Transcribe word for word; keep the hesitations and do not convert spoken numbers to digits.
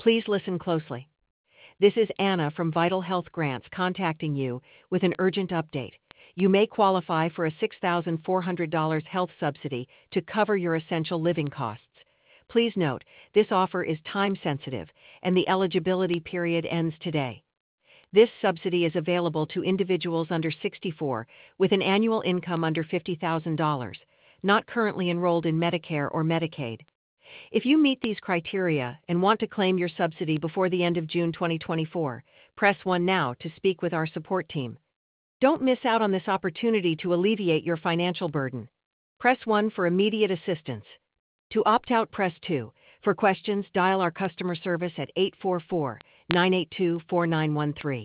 Please listen closely. This is Anna from Vital Health Grants contacting you with an urgent update. You may qualify for a six thousand four hundred dollars health subsidy to cover your essential living costs. Please note, this offer is time-sensitive, and the eligibility period ends today. This subsidy is available to individuals under sixty-four with an annual income under fifty thousand dollars, not currently enrolled in Medicare or Medicaid. If you meet these criteria and want to claim your subsidy before the end of June twenty twenty-four, press one now to speak with our support team. Don't miss out on this opportunity to alleviate your financial burden. Press one for immediate assistance. To opt out, press two. For questions, dial our customer service at eight four four, nine eight two, four nine one three.